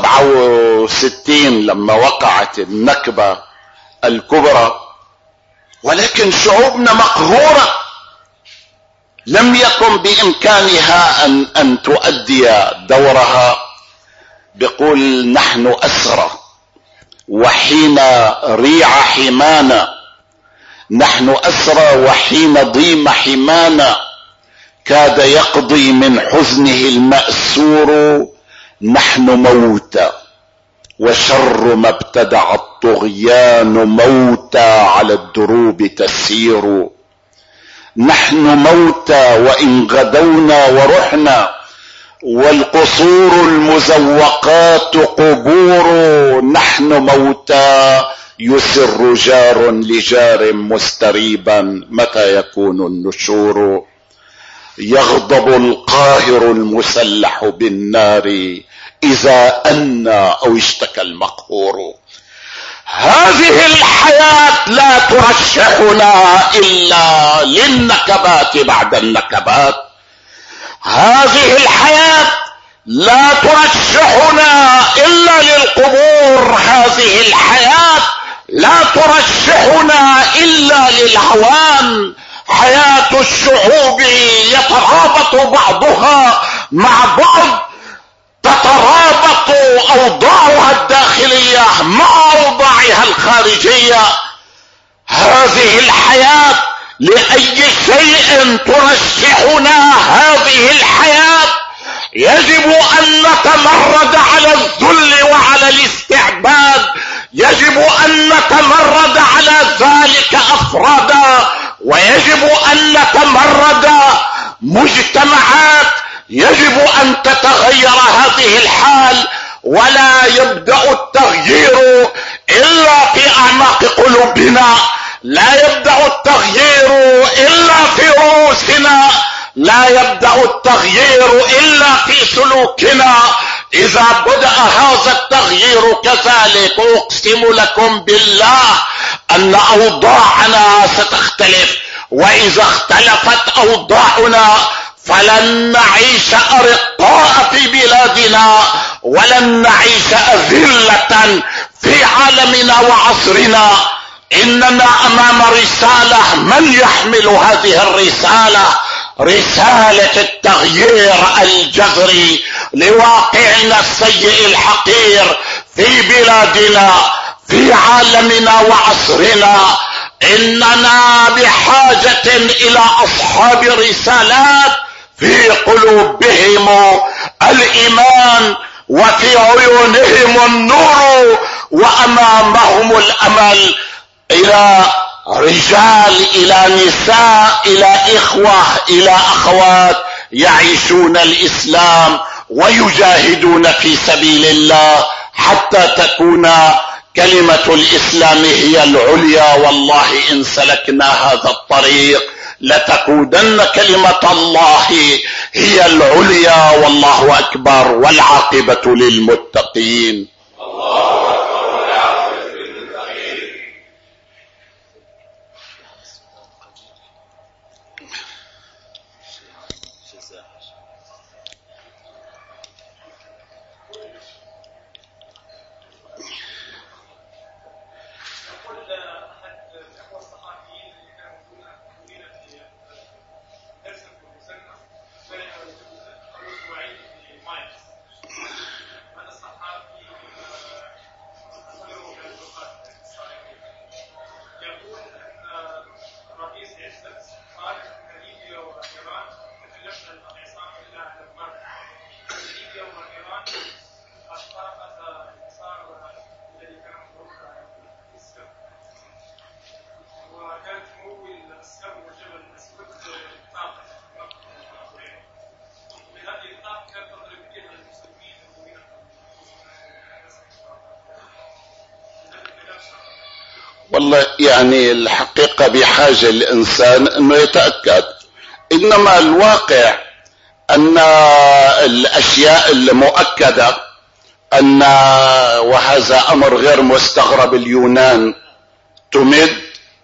67 لما وقعت النكبة الكبرى، ولكن شعوبنا مقهورة لم يكن بإمكانها أن تؤدي دورها. بيقول نحن أسرى وحين ريع حمانا، نحن أسرى وحين ضيم حمانا، كاد يقضي من حزنه المأسور، نحن موتى وشر ما ابتدع الطغيان موتى على الدروب تسير، نحن موتى وإن غدونا ورحنا، والقصور المزوقات قبور، نحن موتى يسر جار لجار مستريبا، متى يكون النشور؟ يغضب القاهر المسلح بالنار إذا أنى أو اشتكى المقهور. هذه الحياة لا ترشحنا إلا للنكبات بعد النكبات، هذه الحياة لا ترشحنا إلا للقبور، هذه الحياة لا ترشحنا إلا للهوان. حياة الشعوب يترابط بعضها مع بعض، تترابط أوضاعها الداخلية مع أوضاعها الخارجية. هذه الحياة لأي شيء ترشحنا هذه الحياة يجب أن نتمرد على الذل وعلى الاستعباد، يجب أن نتمرد على ذلك أفرادا، ويجب أن نتمرد مجتمعات. يجب أن تتغير هذه الحال، ولا يبدأ التغيير إلا في أعماق قلوبنا، لا يبدأ التغيير إلا في رؤوسنا، لا يبدأ التغيير إلا في سلوكنا. إذا بدأ هذا التغيير كذلك أقسم لكم بالله أن أوضاعنا ستختلف، وإذا اختلفت أوضاعنا فلن نعيش أرقاء في بلادنا، ولن نعيش أذلة في عالمنا وعصرنا. إننا أمام رسالة، من يحمل هذه الرسالة؟ رسالة التغيير الجذري لواقعنا السيء الحقير في بلادنا، في عالمنا وعصرنا. إننا بحاجة إلى أصحاب رسالات في قلوبهم الإيمان، وفي عيونهم النور، وأمامهم الأمل. إلى رجال، إلى نساء، إلى إخوة، إلى أخوات يعيشون الإسلام ويجاهدون في سبيل الله حتى تكون كلمة الإسلام هي العليا. والله إن سلكنا هذا الطريق لتكونن كلمة الله هي العليا. والله أكبر، والعاقبة للمتقين. والله يعني الحقيقة بحاجة الإنسان أنه يتأكد. إنما الواقع أن الأشياء المؤكدة أن، وهذا أمر غير مستغرب، اليونان تمد،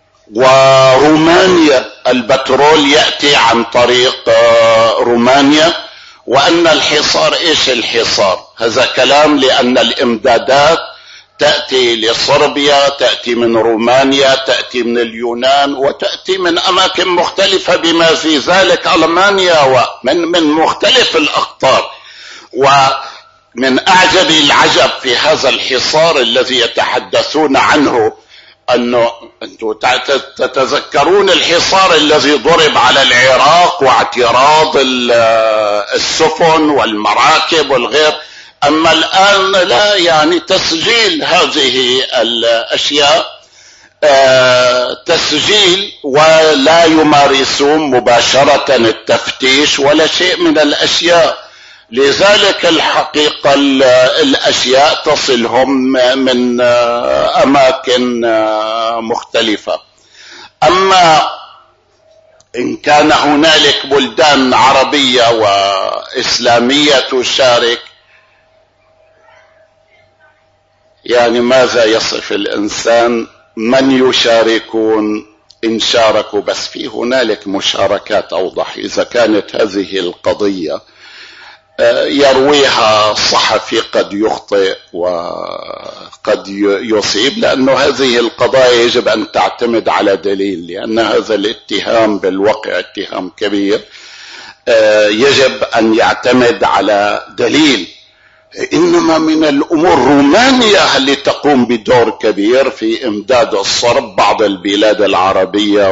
ورومانيا البترول يأتي عن طريق رومانيا، وأن الحصار، إيش الحصار؟ هذا كلام، لأن الإمدادات تأتي لصربيا، تأتي من رومانيا، تأتي من اليونان، وتأتي من أماكن مختلفة بما في ذلك ألمانيا، ومن مختلف الأقطار. ومن أعجب العجب في هذا الحصار الذي يتحدثون عنه، أنه أنتم تتذكرون الحصار الذي ضرب على العراق واعتراض السفن والمراكب والغير. أما الآن لا، يعني تسجيل هذه الأشياء تسجيل، ولا يمارسون مباشرة التفتيش ولا شيء من الأشياء. لذلك الحقيقة الأشياء تصلهم من أماكن مختلفة. أما إن كان هنالك بلدان عربية وإسلامية تشارك، يعني ماذا يصف الإنسان من يشاركون؟ إن شاركوا، بس في هنالك مشاركات أوضح. إذا كانت هذه القضية يرويها صحفي قد يخطئ وقد يصيب، لأنه هذه القضايا يجب أن تعتمد على دليل، لأن هذا الاتهام بالواقع اتهام كبير يجب أن يعتمد على دليل. إنما من الأمور رومانيا اللي تقوم بدور كبير في إمداد الصرب. بعض البلاد العربية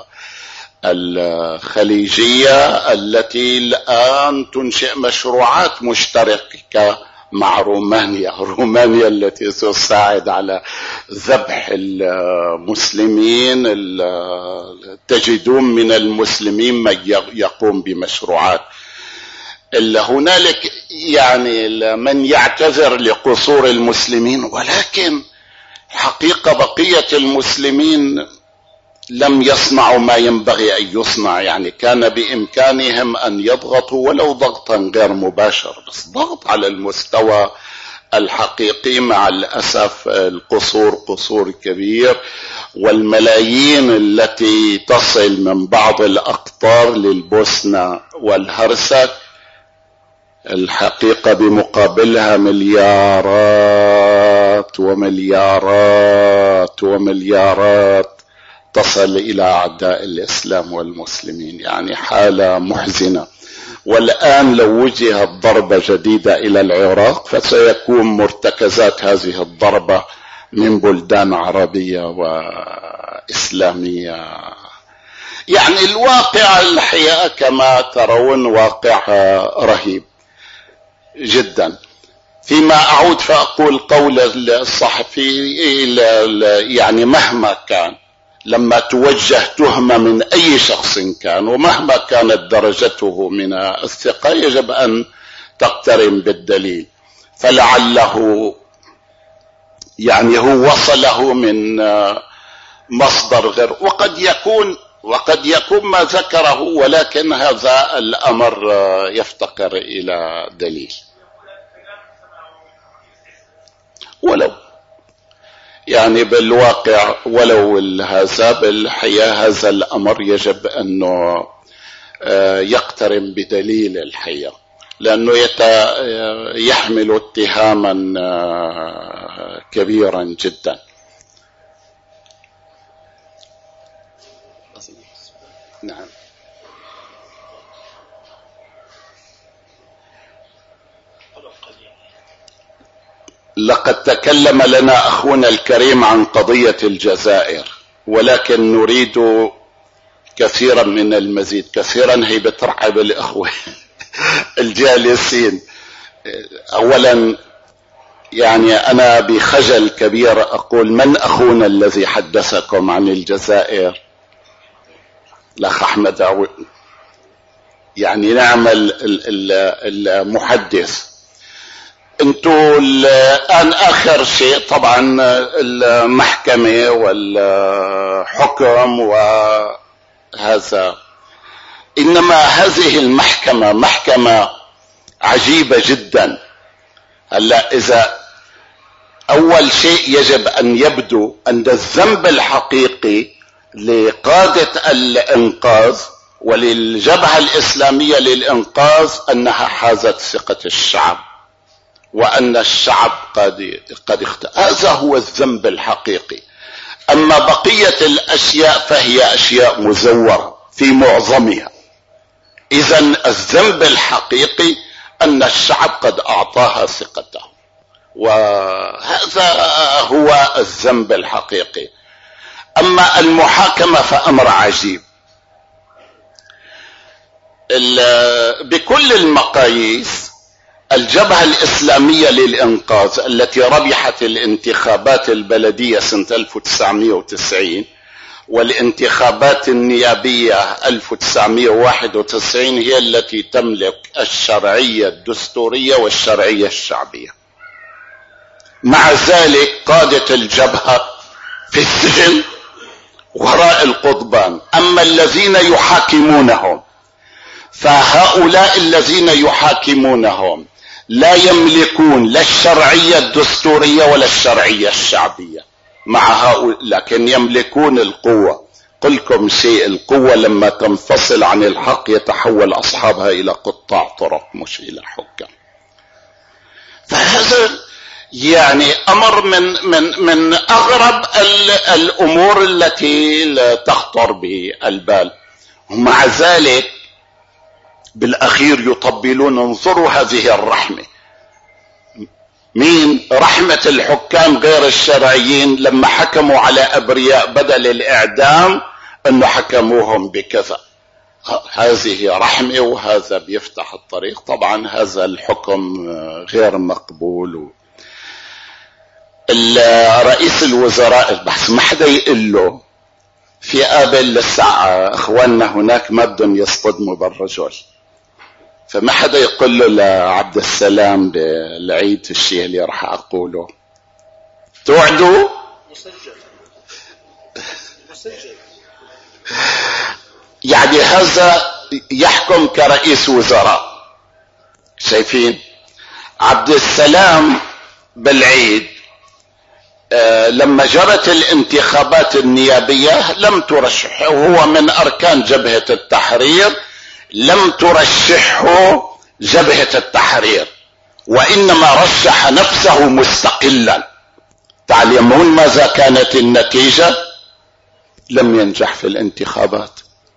والخليجية التي الآن تنشئ مشروعات مشتركة مع رومانيا التي تساعد على ذبح المسلمين. تجدون من المسلمين من يقوم بمشروعات. هنالك يعني من يعتذر لقصور المسلمين، ولكن حقيقة بقية المسلمين لم يصنعوا ما ينبغي أن يصنع. يعني كان بإمكانهم أن يضغطوا ولو ضغطا غير مباشر، بس ضغط على المستوى الحقيقي. مع الأسف القصور قصور كبير، والملايين التي تصل من بعض الأقطار للبوسنة والهرسك الحقيقة بمقابلها مليارات ومليارات ومليارات تصل إلى أعداء الإسلام والمسلمين. يعني حالة محزنة. والآن لو وجهت ضربة جديدة إلى العراق فسيكون مرتكزات هذه الضربة من بلدان عربية وإسلامية. يعني الواقع الحقيقة كما ترون واقع رهيب جدا. فيما أعود فأقول قول الصحفي، يعني مهما كان لما توجه تهمة من أي شخص كان ومهما كانت درجته من الثقة يجب أن تقترن بالدليل. فلعله يعني هو وصله من مصدر غير، وقد يكون ما ذكره، ولكن هذا الأمر يفتقر إلى دليل. ولو يعني بالواقع ولو هذا بالحياة هذا الأمر يجب أنه يقترن بدليل الحياة، لأنه يحمل اتهاما كبيرا جدا. نعم. لقد تكلم لنا أخونا الكريم عن قضية الجزائر، ولكن نريد كثيرا من المزيد. كثيرا هي بترحب الأخوة الجالسين. أولا يعني أنا بخجل كبير أقول من أخونا الذي حدثكم عن الجزائر؟ الأخ أحمد. يعني نعمل المحدث. انتوا الآن آخر شيء طبعا المحكمة والحكم وهذا، إنما هذه المحكمة محكمة عجيبة جدا. هلا إذا أول شيء يجب أن يبدو أن الذنب الحقيقي لقادة الإنقاذ وللجبهة الإسلامية للإنقاذ أنها حازت ثقة الشعب، وأن الشعب قد اختار. هذا هو الذنب الحقيقي. أما بقية الأشياء فهي أشياء مزورة في معظمها. إذن الذنب الحقيقي أن الشعب قد أعطاها ثقته، وهذا هو الذنب الحقيقي. أما المحاكمة فأمر عجيب بكل المقاييس. الجبهة الإسلامية للإنقاذ التي ربحت الانتخابات البلدية سنة 1990 والانتخابات النيابية 1991 هي التي تملك الشرعية الدستورية والشرعية الشعبية. مع ذلك قادة الجبهة في السجن وراء القضبان. أما الذين يحاكمونهم فهؤلاء الذين يحاكمونهم لا يملكون لا الشرعية الدستورية ولا الشرعية الشعبية، مع هؤلاء لكن يملكون القوة قلكم شيء، القوة لما تنفصل عن الحق يتحول أصحابها إلى قطاع طرق مش إلى حكام. فهذا يعني أمر من أغرب الأمور التي لا تخطر بالبال. ومع ذلك بالأخير يطبلون. انظروا هذه الرحمة، مين رحمة الحكام غير الشرعيين لما حكموا على أبرياء بدل الإعدام أنه حكموهم بكذا. هذه رحمة وهذا بيفتح الطريق. طبعا هذا الحكم غير مقبول. رئيس الوزراء بس ما حدا يقول له في قابل للساعة اخواننا هناك ما بدهم يصطدموا بالرجل، فما حدا يقول له لعبد السلام بالعيد الشيء اللي راح اقوله. توعدوا مسجل. يعني هذا يحكم كرئيس وزراء. شايفين عبد السلام بالعيد لما جرت الانتخابات النيابية لم ترشحه، هو من أركان جبهة التحرير، لم ترشحه جبهة التحرير وإنما رشح نفسه مستقلا. تعلمون ماذا كانت النتيجة؟ لم ينجح في الانتخابات.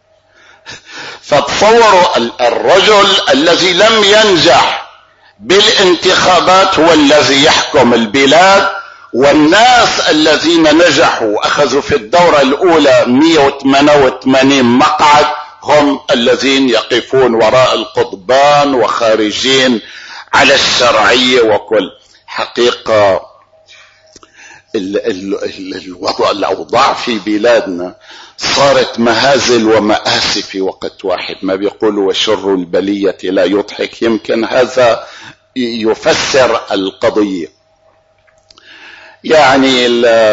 فتصوروا الرجل الذي لم ينجح بالانتخابات هو الذي يحكم البلاد، والناس الذين نجحوا أخذوا في الدورة الأولى 188 مقعد هم الذين يقفون وراء القضبان وخارجين على الشرعية. وكل حقيقة الأوضاع في بلادنا صارت مهازل ومآسي في وقت واحد. ما بيقولوا وشر البلية لا يضحك، يمكن هذا يفسر القضية. يعني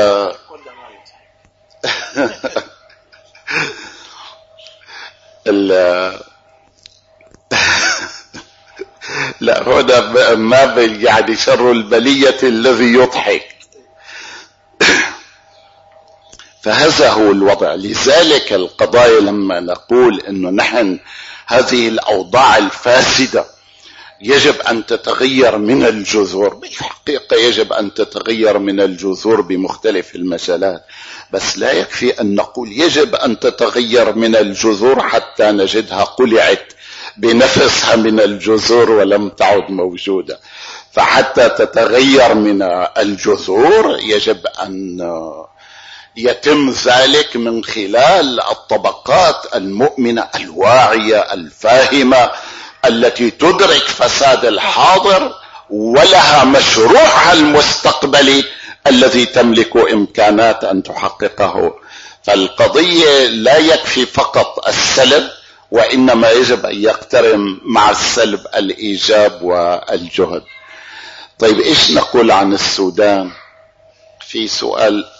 لا هنا ما يعني شر البلية الذي يضحك. فهذا هو الوضع. لذلك القضايا لما نقول انه نحن هذه الاوضاع الفاسدة يجب ان تتغير من الجذور، بالحقيقة يجب ان تتغير من الجذور بمختلف المجالات، بس لا يكفي ان نقول يجب ان تتغير من الجذور حتى نجدها قلعت بنفسها من الجذور ولم تعد موجودة. فحتى تتغير من الجذور يجب ان يتم ذلك من خلال الطبقات المؤمنة الواعية الفاهمة التي تدرك فساد الحاضر ولها مشروعها المستقبلي الذي تملك إمكانات أن تحققه. فالقضية لا يكفي فقط السلب، وإنما يجب أن يقترن مع السلب الإيجاب والجهد. طيب إيش نقول عن السودان؟ في سؤال